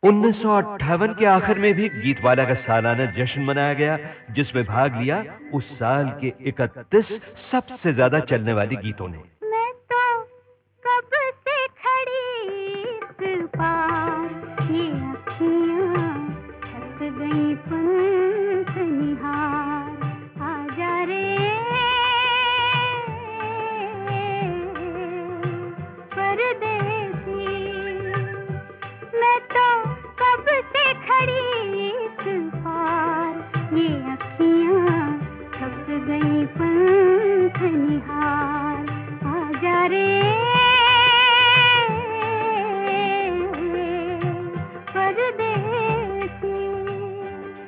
1958 के आखिर में भी गीतवाला का सालाना जश्न मनाया गया, जिसमें भाग लिया उस साल के 31 सबसे ज्यादा चलने वाली गीतों ने।